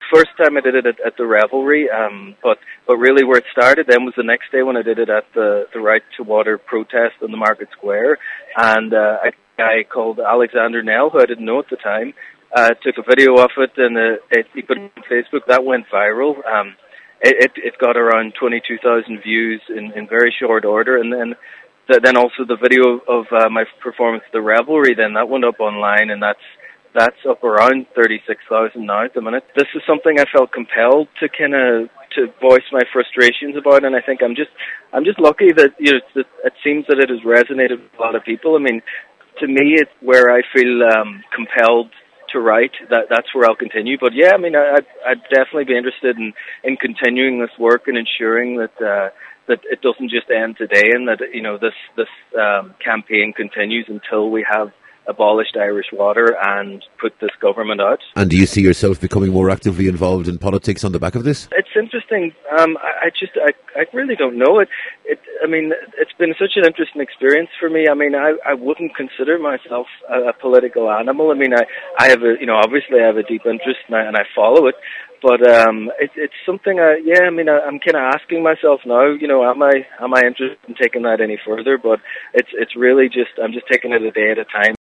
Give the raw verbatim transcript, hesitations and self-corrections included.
first time I did it at, at the Revelry, um, but but really where it started then was the next day when I did it at the, the Right to Water protest in the Market Square, and uh, a guy called Alexander Nell, who I didn't know at the time, uh, took a video of it, and uh, it, he put it on Facebook. That went viral. Um, it, it, it got around twenty-two thousand views in, in very short order, and then then also the video of uh, my performance at the Revelry, then that went up online, and that's That's up around thirty-six thousand now at the minute. This is something I felt compelled to kind of to voice my frustrations about, and I think I'm just I'm just lucky that you know that it seems that it has resonated with a lot of people. I mean, to me, it's where I feel um, compelled to write. That that's where I'll continue. But yeah, I mean, I, I'd, I'd definitely be interested in, in continuing this work and ensuring that uh, that it doesn't just end today, and that you know this this um, campaign continues until we have abolished Irish Water and put this government out. And do you see yourself becoming more actively involved in politics on the back of this? It's interesting. Um, I, I just, I, I really don't know. It, it, I mean, it's been such an interesting experience for me. I mean, I, I wouldn't consider myself a, a political animal. I mean, I, I have a, you know, obviously I have a deep interest and I, and I follow it. But um, it, it's something. I, yeah, I mean, I, I'm kind of asking myself now. You know, am I am I interested in taking that any further? But it's it's really just I'm just taking it a day at a time.